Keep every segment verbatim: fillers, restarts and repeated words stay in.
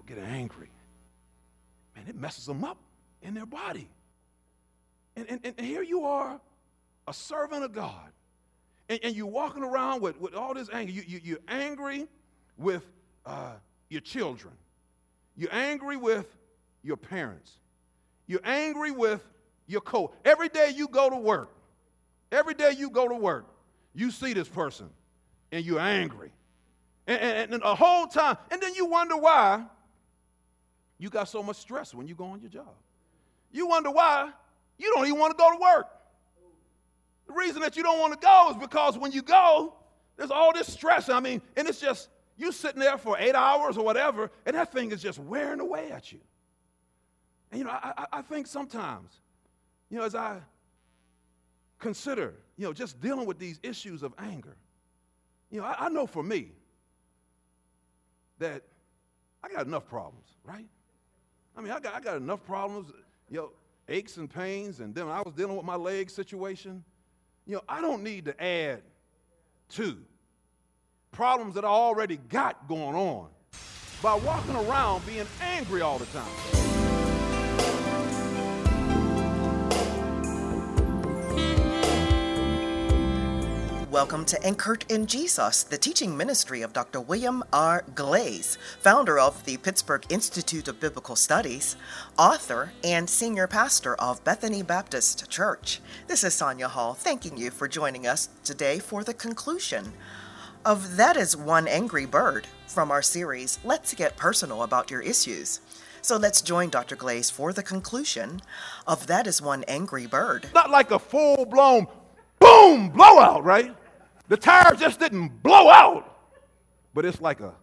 get angry, man, it messes them up in their body. And, and, and here you are, a servant of God, and, and you're walking around with, with all this anger. You, you, you're angry with uh, your children. You're angry with your parents. You're angry with your co. Every day you go to work, every day you go to work, you see this person, and you're angry. And, and, and the whole time, and then you wonder why you got so much stress when you go on your job. You wonder why you don't even want to go to work. The reason that you don't want to go is because when you go, there's all this stress. I mean, and it's just, you sitting there for eight hours or whatever, and that thing is just wearing away at you. And, you know, I, I think sometimes, you know, as I consider, you know, just dealing with these issues of anger, you know, I, I know for me that I got enough problems, right? I mean, I got, I got enough problems, you know, aches and pains, and then I was dealing with my leg situation. You know, I don't need to add to problems that I already got going on by walking around being angry all the time. Welcome to Anchored in Jesus, the teaching ministry of Doctor William R. Glaze, founder of the Pittsburgh Institute of Biblical Studies, author, and senior pastor of Bethany Baptist Church. This is Sonia Hall, thanking you for joining us today for the conclusion of That Is One Angry Bird from our series, Let's Get Personal About Your Issues. So let's join Doctor Glaze for the conclusion of That Is One Angry Bird. Not like a full-blown boom blowout, right? The tire just didn't blow out, but it's like a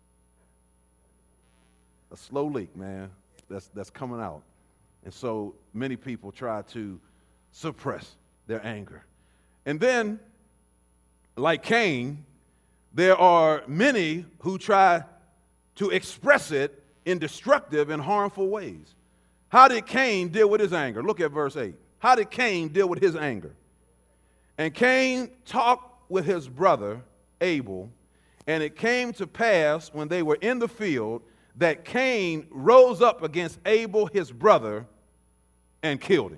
a slow leak, man, that's that's coming out. And so many people try to suppress their anger. And then, like Cain, there are many who try to express it in destructive and harmful ways. How did Cain deal with his anger? Look at verse eight. How did Cain deal with his anger? And Cain talked with his brother Abel, and it came to pass when they were in the field that Cain rose up against Abel his brother and killed him.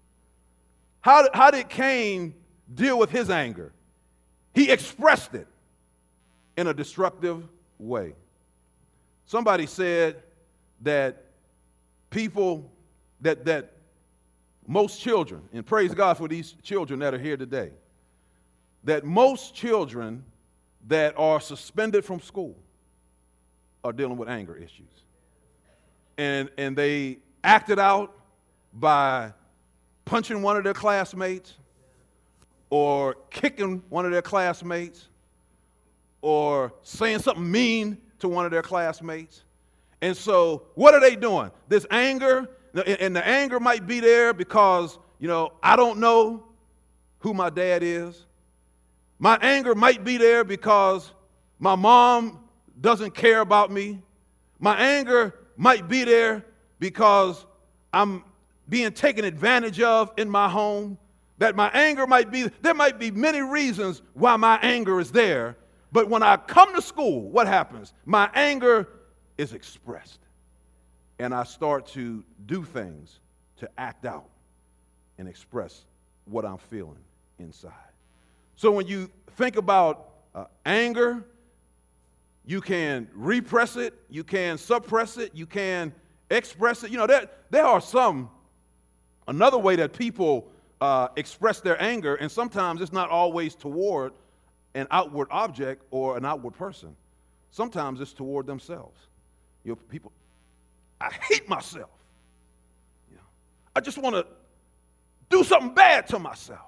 How, how did Cain deal with his anger? He expressed it in a destructive way. Somebody said that people, that, that most children, and praise God for these children that are here today, that most children that are suspended from school are dealing with anger issues. And, and they act it out by punching one of their classmates or kicking one of their classmates or saying something mean to one of their classmates. And so what are they doing? This anger, and the anger might be there because, you know, I don't know who my dad is. My anger might be there because my mom doesn't care about me. My anger might be there because I'm being taken advantage of in my home. That my anger might be, there might be many reasons why my anger is there. But when I come to school, what happens? My anger is expressed. And I start to do things to act out and express what I'm feeling inside. So when you think about uh, anger, you can repress it, you can suppress it, you can express it. You know, there, there are some, another way that people uh, express their anger, and sometimes it's not always toward an outward object or an outward person. Sometimes it's toward themselves. You know, people, I hate myself. You know, I just want to do something bad to myself.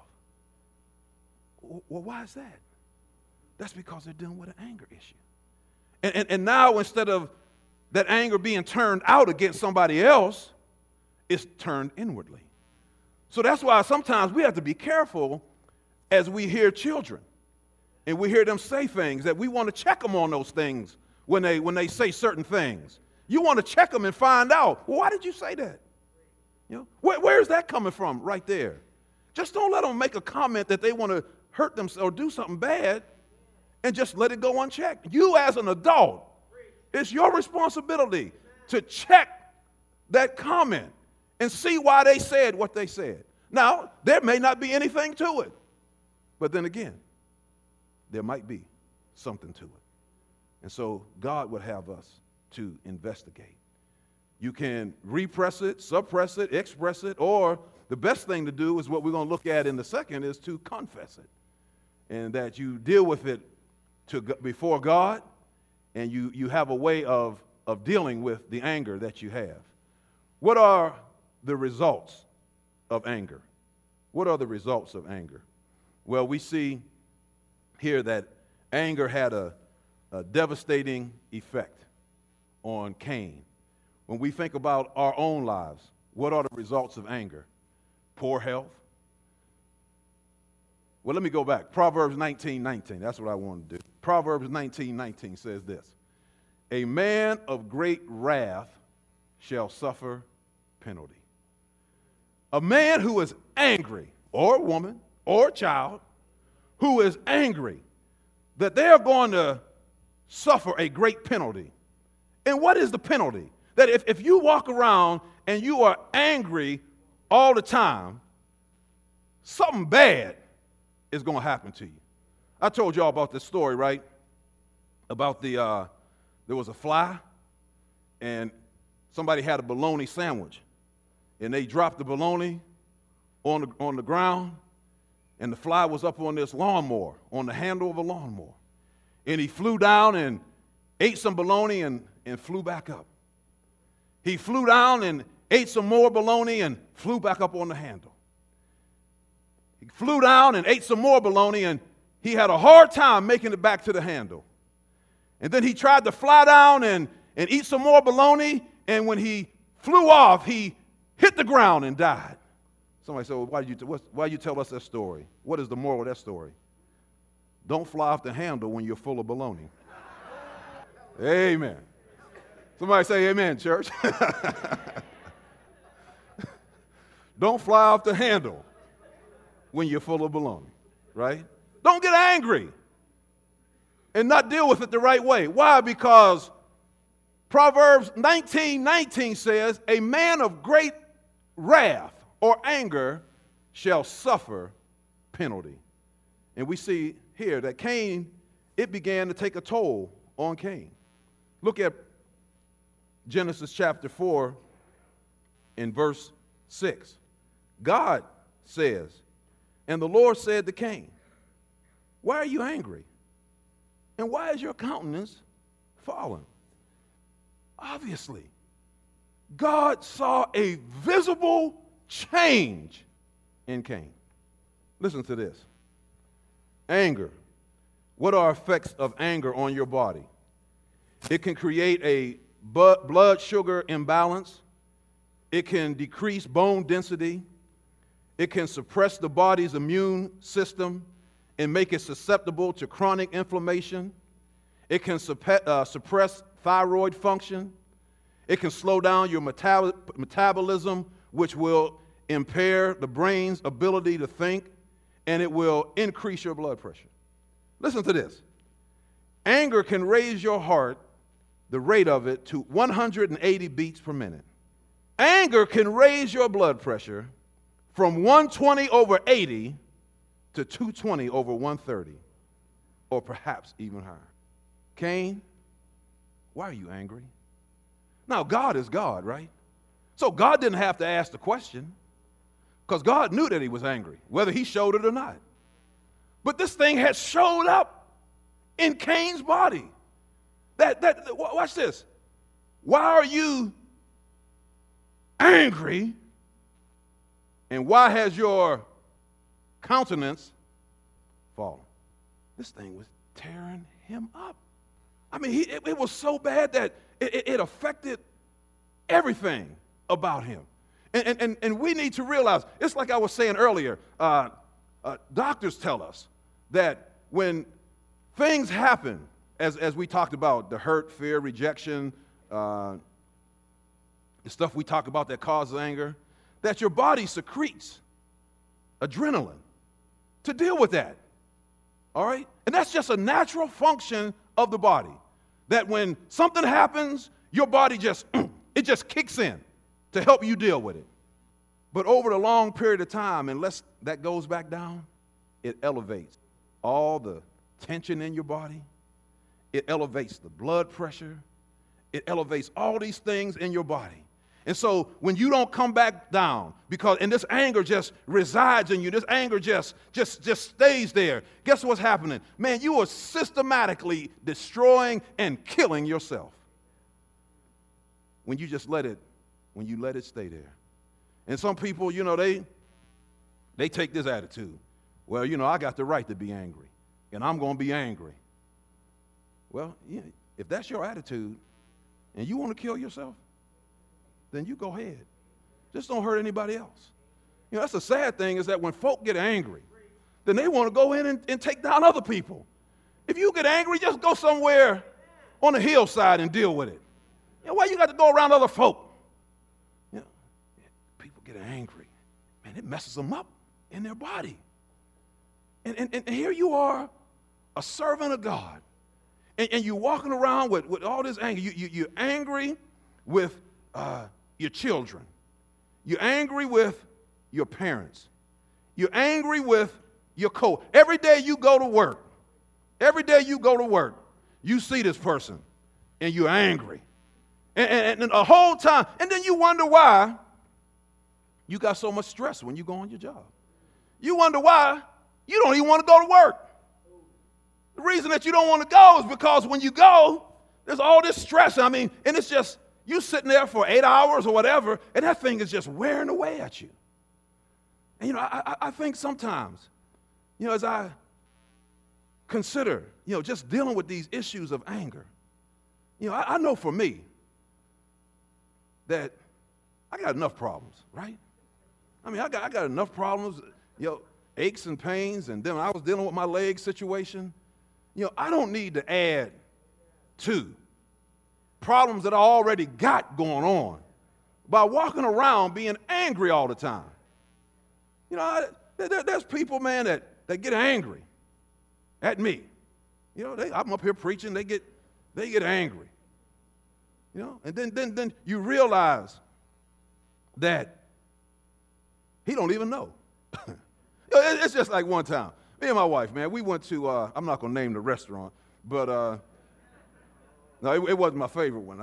Well, why is that? That's because they're dealing with an anger issue. And, and, and now instead of that anger being turned out against somebody else, it's turned inwardly. So that's why sometimes we have to be careful as we hear children and we hear them say things that we want to check them on those things when they, when they say certain things. You want to check them and find out, well, why did you say that? You know, where, where is that coming from right there? Just don't let them make a comment that they want to hurt themselves or do something bad and just let it go unchecked. You as an adult, it's your responsibility to check that comment and see why they said what they said. Now, there may not be anything to it, but then again, there might be something to it. And so God would have us to investigate. You can repress it, suppress it, express it, or the best thing to do is what we're going to look at in the second is to confess it. And that you deal with it to, before God, and you, you have a way of, of dealing with the anger that you have. What are the results of anger? What are the results of anger? Well, we see here that anger had a, a devastating effect on Cain. When we think about our own lives, what are the results of anger? Poor health. Well, let me go back. Proverbs nineteen nineteen. That's what I want to do. Proverbs nineteen nineteen says this. A man of great wrath shall suffer penalty. A man who is angry, or a woman, or a child, who is angry, that they are going to suffer a great penalty. And what is the penalty? That if, if you walk around and you are angry all the time, something bad is going to happen to you. I told y'all about this story, right? About the, uh, there was a fly, and somebody had a bologna sandwich, and they dropped the bologna on the, on the ground, and the fly was up on this lawnmower, on the handle of a lawnmower. And he flew down and ate some bologna and, and flew back up. He flew down and ate some more bologna and flew back up on the handle. He flew down and ate some more bologna, and he had a hard time making it back to the handle. And then he tried to fly down and, and eat some more bologna, and when he flew off, he hit the ground and died. Somebody said, well, why did you, t- why you tell us that story? What is the moral of that story? Don't fly off the handle when you're full of bologna. Amen. Somebody say amen, church. Don't fly off the handle when you're full of bologna, right? Don't get angry and not deal with it the right way. Why? Because Proverbs nineteen nineteen says, a man of great wrath or anger shall suffer penalty. And we see here that Cain, it began to take a toll on Cain. Look at Genesis chapter four in verse six. God says, and the Lord said to Cain, why are you angry? And why is your countenance fallen? Obviously, God saw a visible change in Cain. Listen to this. Anger. What are effects of anger on your body? It can create a blood sugar imbalance. It can decrease bone density. It can suppress the body's immune system and make it susceptible to chronic inflammation. It can supp- uh, suppress thyroid function. It can slow down your metab- metabolism, which will impair the brain's ability to think, and it will increase your blood pressure. Listen to this. Anger can raise your heart, the rate of it, to one hundred eighty beats per minute. Anger can raise your blood pressure from one twenty over eighty to two twenty over one thirty, or perhaps even higher. Cain, why are you angry? Now, God is God, right? So God didn't have to ask the question, because God knew that he was angry, whether he showed it or not. But this thing had showed up in Cain's body. That, that, watch this. Why are you angry? And why has your countenance fallen? This thing was tearing him up. I mean, he, it, it was so bad that it, it, it affected everything about him. And, and, and we need to realize, it's like I was saying earlier, uh, uh, doctors tell us that when things happen, as, as we talked about, the hurt, fear, rejection, uh, the stuff we talk about that causes anger, that your body secretes adrenaline to deal with that. All right? And that's just a natural function of the body. That when something happens, your body just It just kicks in to help you deal with it. But over the long period of time, unless that goes back down, it elevates all the tension in your body. It elevates the blood pressure. It elevates all these things in your body. And so when you don't come back down, because and this anger just resides in you, this anger just, just, just stays there, guess what's happening? Man, you are systematically destroying and killing yourself when you just let it, when you let it stay there. And some people, you know, they, they take this attitude. Well, you know, I got the right to be angry, and I'm going to be angry. Well, yeah, if that's your attitude and you want to kill yourself, then you go ahead. Just don't hurt anybody else. You know, that's the sad thing is that when folk get angry, then they want to go in and, and take down other people. If you get angry, just go somewhere on the hillside and deal with it. You know, why you got to go around other folk? You know, people get angry. Man, it messes them up in their body. And, and, and here you are, a servant of God, and, and you're walking around with, with all this anger. You, you, you're angry with uh, your children. You're angry with your parents. You're angry with your co. Every day you go to work, every day you go to work, you see this person, and you're angry. And, and, and the whole time, and then you wonder why you got so much stress when you go on your job. You wonder why you don't even want to go to work. The reason that you don't want to go is because when you go, there's all this stress. I mean, and it's just, you sitting there for eight hours or whatever, and that thing is just wearing away at you. And, you know, I, I think sometimes, you know, as I consider, you know, just dealing with these issues of anger, you know, I, I know for me that I got enough problems, right? I mean, I got, I got enough problems, you know, aches and pains, and then when I was dealing with my leg situation, you know, I don't need to add to problems that I already got going on by walking around being angry all the time. You know, I, there, there's people, man, that, that get angry at me. You know, they, I'm up here preaching, they get, they get angry. You know, and then, then, then you realize that he don't even know. It's just like one time, me and my wife, man, we went to, uh, I'm not going to name the restaurant, but uh, no, it, it wasn't my favorite one.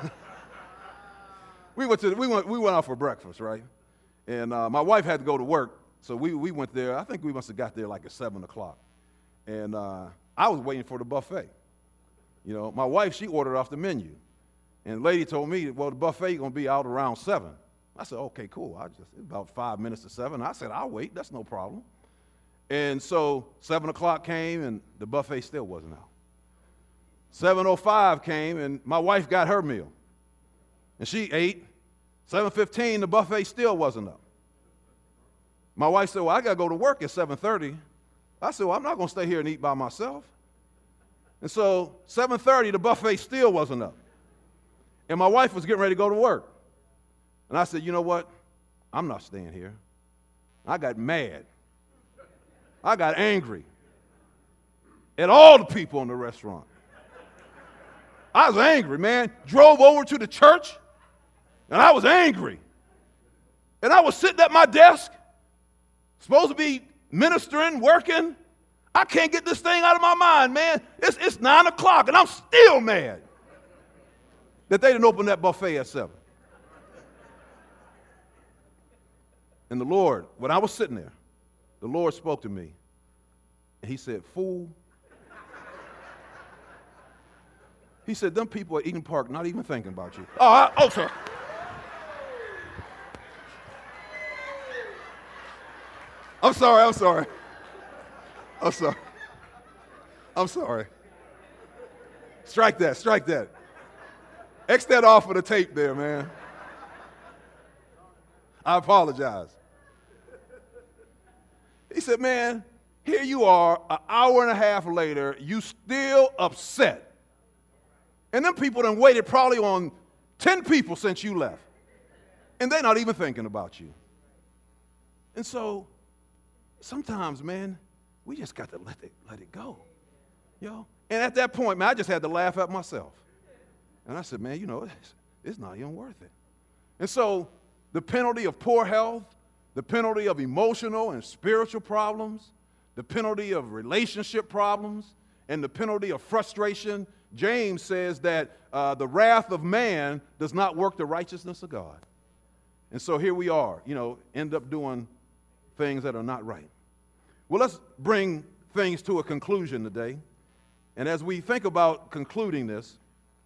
we went to, we went, we went out for breakfast, right? And uh, my wife had to go to work, so we, we went there. I think we must have got there like at seven o'clock. And uh, I was waiting for the buffet. You know, my wife, she ordered off the menu. And the lady told me, well, the buffet is going to be out around seven. I said, okay, cool. I just, it's about five minutes to seven. I said, I'll wait. That's no problem. And so seven o'clock came, and the buffet still wasn't out. seven oh five came, and my wife got her meal. And she ate. seven fifteen, the buffet still wasn't up. My wife said, well, I got to go to work at seven thirty. I said, well, I'm not going to stay here and eat by myself. And so seven thirty, the buffet still wasn't up. And my wife was getting ready to go to work. And I said, you know what? I'm not staying here. I got mad. I got angry at all the people in the restaurant. I was angry, man. Drove over to the church, and I was angry. And I was sitting at my desk, supposed to be ministering, working. I can't get this thing out of my mind, man. It's, it's nine o'clock, and I'm still mad that they didn't open that buffet at seven. And the Lord, when I was sitting there, the Lord spoke to me, and he said, fool. He said, them people at Eden Park not even thinking about you. Oh, I, oh, sir. I'm sorry, I'm sorry. I'm sorry. I'm sorry. Strike that, strike that. X that off of the tape there, man. I apologize. He said, man, here you are, an hour and a half later, you still upset. And them people done waited probably on ten people since you left. And they're not even thinking about you. And so, sometimes, man, we just got to let it, let it go. You know? And at that point, man, I just had to laugh at myself. And I said, man, you know, it's, it's not even worth it. And so the penalty of poor health, the penalty of emotional and spiritual problems, the penalty of relationship problems, and the penalty of frustration, James says that uh, the wrath of man does not work the righteousness of God. And so here we are, you know, end up doing things that are not right. Well, let's bring things to a conclusion today. And as we think about concluding this,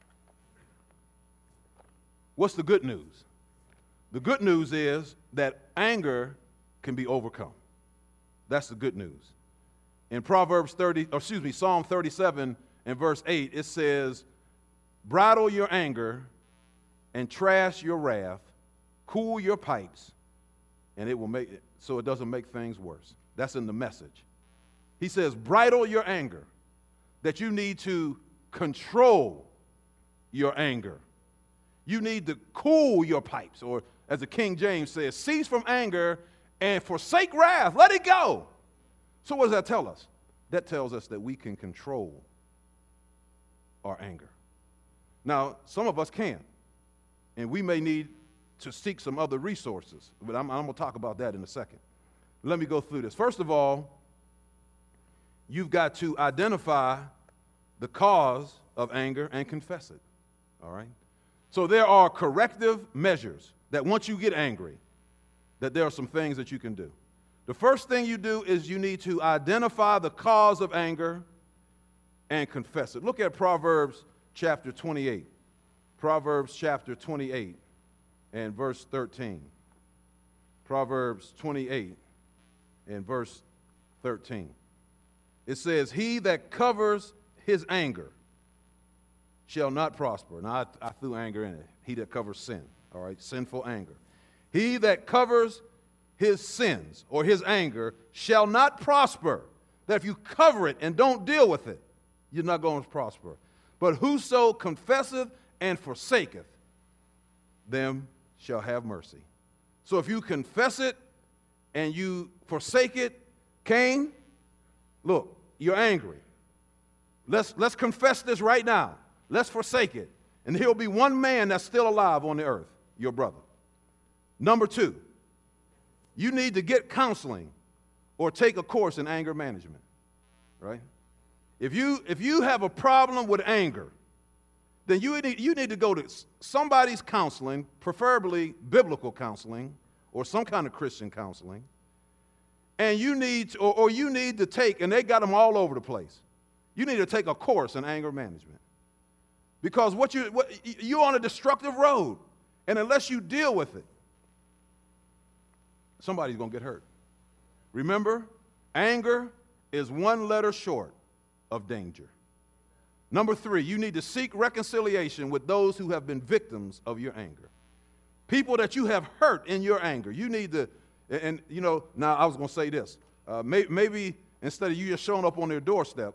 what's the good news? The good news is that anger can be overcome. That's the good news. In Proverbs thirty, or excuse me, Psalm thirty-seven and verse eight, it says, bridle your anger and trash your wrath, cool your pipes, and it will make it so it doesn't make things worse. That's in the Message. He says, bridle your anger, that you need to control your anger. You need to cool your pipes, or as the King James says, cease from anger and forsake wrath. Let it go. So what does that tell us? That tells us that we can control our anger. Now, some of us can, and we may need to seek some other resources, but I'm, I'm going to talk about that in a second. Let me go through this. First of all, you've got to identify the cause of anger and confess it, all right? So there are corrective measures that once you get angry, that there are some things that you can do. The first thing you do is you need to identify the cause of anger and confess it. Look at Proverbs chapter twenty-eight. Proverbs chapter twenty-eight and verse thirteen. Proverbs twenty-eight and verse thirteen. It says, he that covers his anger shall not prosper. Now, I, I threw anger in it. He that covers sin, all right, sinful anger. He that covers his sins or his anger shall not prosper. That if you cover it and don't deal with it, you're not going to prosper. But whoso confesseth and forsaketh, them shall have mercy. So if you confess it and you forsake it, Cain, look, you're angry. Let's, let's confess this right now. Let's forsake it. And there'll be one man that's still alive on the earth, your brother. Number two, you need to get counseling or take a course in anger management, right? If you, if you have a problem with anger, then you need, you need to go to somebody's counseling, preferably biblical counseling or some kind of Christian counseling, and you need to, or, or you need to take, and they got them all over the place, you need to take a course in anger management. Because what you, what, you're on a destructive road, and unless you deal with it, somebody's going to get hurt. Remember, anger is one letter short of danger. Number three, you need to seek reconciliation with those who have been victims of your anger. People that you have hurt in your anger. You need to, and, and you know, now I was going to say this. Uh, may, maybe instead of you just showing up on their doorstep,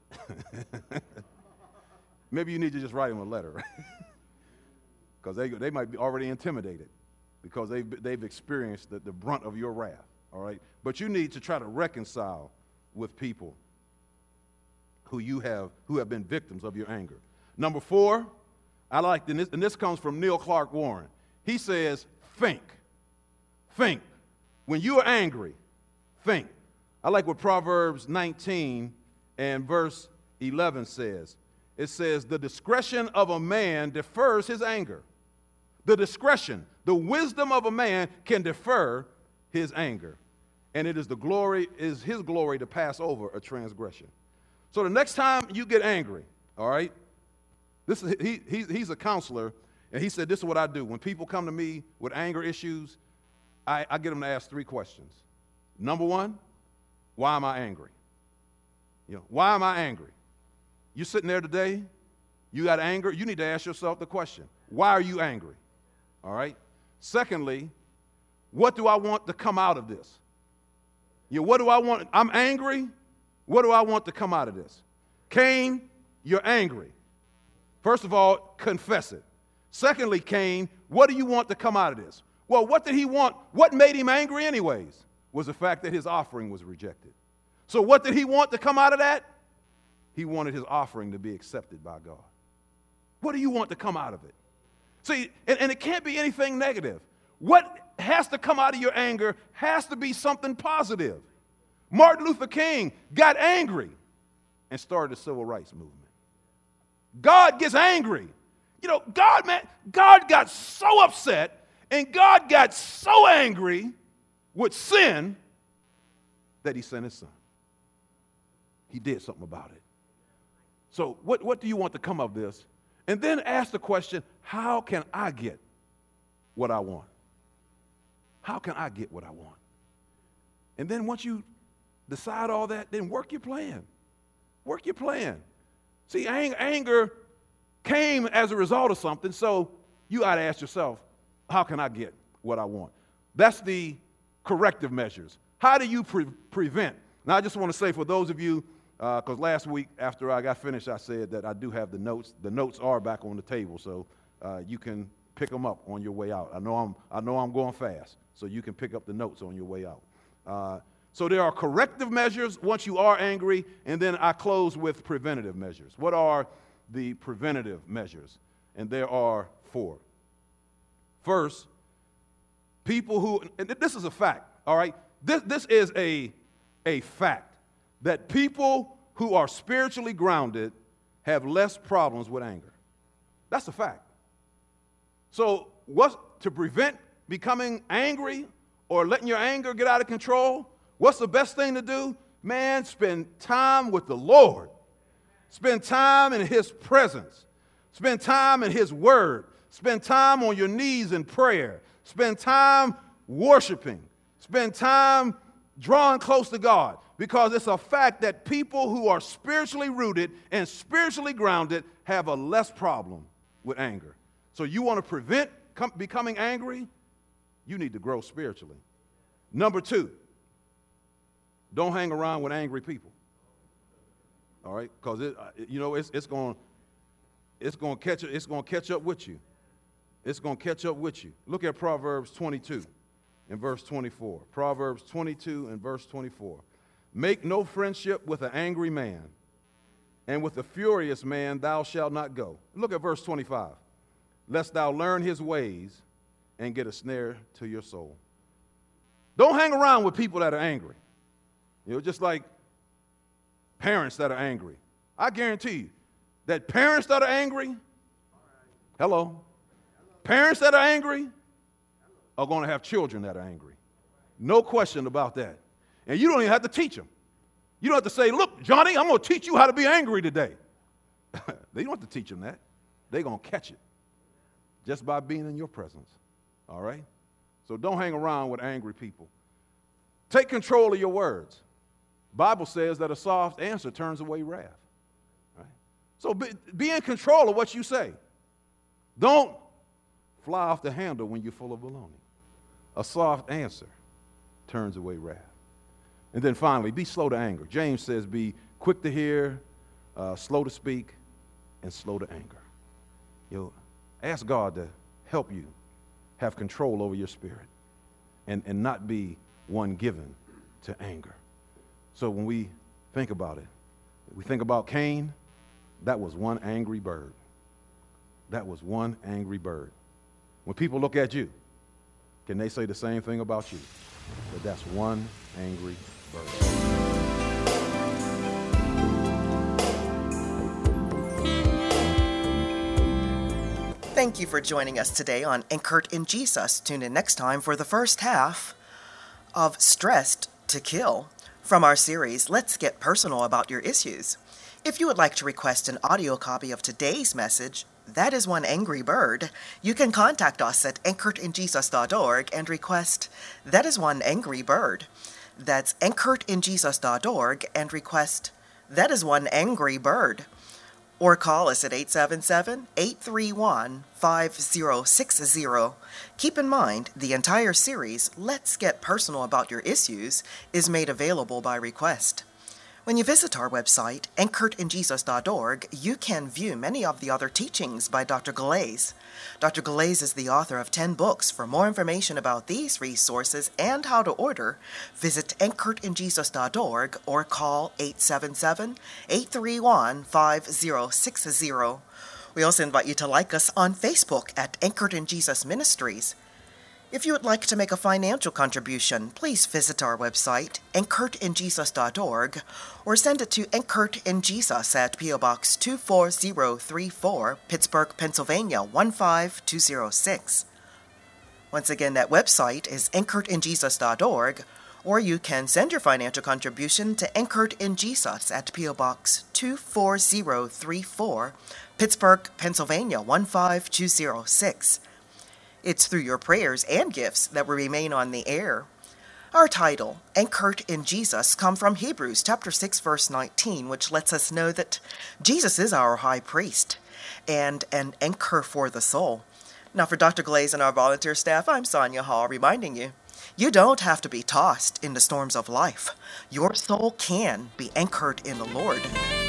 maybe you need to just write them a letter. Because they, they might be already intimidated because they've, they've experienced the, the brunt of your wrath, all right? But you need to try to reconcile with people who you have, who have been victims of your anger. Number four, I like, and this, and this comes from Neil Clark Warren. He says, think. Think. When you are angry, think. I like what Proverbs nineteen and verse eleven says. It says, the discretion of a man defers his anger. The discretion, the wisdom of a man can defer his anger. And it is the glory, is his glory to pass over a transgression. So the next time you get angry, all right, this is, he, he, he's a counselor, and he said, this is what I do. When people come to me with anger issues, I, I get them to ask three questions. Number one, why am I angry? You know, why am I angry? You sitting there today, you got anger, you need to ask yourself the question, why are you angry? All right? Secondly, what do I want to come out of this? You know, what do I want? I'm angry. What do I want to come out of this? Cain, you're angry. First of all, confess it. Secondly, Cain, what do you want to come out of this? Well, what did he want? What made him angry anyways was the fact that his offering was rejected. So what did he want to come out of that? He wanted his offering to be accepted by God. What do you want to come out of it? See, and, and it can't be anything negative. What has to come out of your anger has to be something positive. Martin Luther King got angry and started the civil rights movement. God gets angry. You know, God, man, God got so upset and God got so angry with sin that he sent his son. He did something about it. So what, what do you want to come of this? And then ask the question, how can I get what I want? How can I get what I want? And then once you decide all that, then work your plan. Work your plan. See, ang- anger came as a result of something, so you ought to ask yourself, how can I get what I want? That's the corrective measures. How do you pre- prevent? Now, I just want to say for those of you, because uh, last week after I got finished, I said that I do have the notes. The notes are back on the table, so uh, you can pick them up on your way out. I know I'm, I know I'm going fast, so you can pick up the notes on your way out. Uh, so there are corrective measures once you are angry, and then I close with preventative measures. What are the preventative measures? And there are four. First, people who, and this is a fact, all right? This, this is a, a fact. That people who are spiritually grounded have less problems with anger. That's a fact. So what's to prevent becoming angry or letting your anger get out of control? What's the best thing to do? Man, spend time with the Lord. Spend time in his presence. Spend time in his word. Spend time on your knees in prayer. Spend time worshiping. Spend time drawing close to God. Because it's a fact that people who are spiritually rooted and spiritually grounded have a less problem with anger. So you want to prevent com- becoming angry? You need to grow spiritually. Number two, don't hang around with angry people. All right? Because it, you know it's it's going it's going to catch it's going to catch up with you. It's going to catch up with you. Look at Proverbs twenty-two and verse twenty-four. Proverbs twenty-two and verse twenty-four. Make no friendship with an angry man, and with a furious man thou shalt not go. Look at verse twenty-five. Lest thou learn his ways and get a snare to your soul. Don't hang around with people that are angry. You know, just like parents that are angry. I guarantee you that parents that are angry, hello, parents that are angry are going to have children that are angry. No question about that. And you don't even have to teach them. You don't have to say, look, Johnny, I'm going to teach you how to be angry today. They don't have to teach them that. They're going to catch it just by being in your presence. All right? So don't hang around with angry people. Take control of your words. Bible says that a soft answer turns away wrath. Right? So be, be in control of what you say. Don't fly off the handle when you're full of baloney. A soft answer turns away wrath. And then finally, be slow to anger. James says be quick to hear, uh, slow to speak, and slow to anger. You know, ask God to help you have control over your spirit and, and not be one given to anger. So when we think about it, we think about Cain, that was one angry bird. That was one angry bird. When people look at you, can they say the same thing about you? That that's one angry bird. Thank you for joining us today on Anchored in Jesus. Tune in next time for the first half of Stressed to Kill from our series, Let's Get Personal About Your Issues. If you would like to request an audio copy of today's message, That is One Angry Bird, you can contact us at anchored in jesus dot org and request That is One Angry Bird. That's anchored in jesus dot org and request That is One Angry Bird. Or call us at eight seven seven, eight three one, five zero six zero. Keep in mind, the entire series, Let's Get Personal About Your Issues, is made available by request. When you visit our website, anchored in jesus dot org, you can view many of the other teachings by Doctor Galais. Doctor Galais is the author of ten books. For more information about these resources and how to order, visit anchored in jesus dot org or call eight seven seven, eight three one, five zero six zero. We also invite you to like us on Facebook at Anchored in Jesus Ministries. If you would like to make a financial contribution, please visit our website, anchored in jesus dot org, or send it to Anchored in Jesus at P O Box two four zero three four, Pittsburgh, Pennsylvania one five two zero six. Once again, that website is anchored in jesus dot org, or you can send your financial contribution to Anchored in Jesus at P O Box two four zero three four, Pittsburgh, Pennsylvania one five two zero six. It's through your prayers and gifts that we remain on the air. Our title, Anchored in Jesus, comes from Hebrews chapter six, verse nineteen, which lets us know that Jesus is our high priest and an anchor for the soul. Now, for Doctor Glaze and our volunteer staff, I'm Sonia Hall, reminding you, you don't have to be tossed in the storms of life. Your soul can be anchored in the Lord.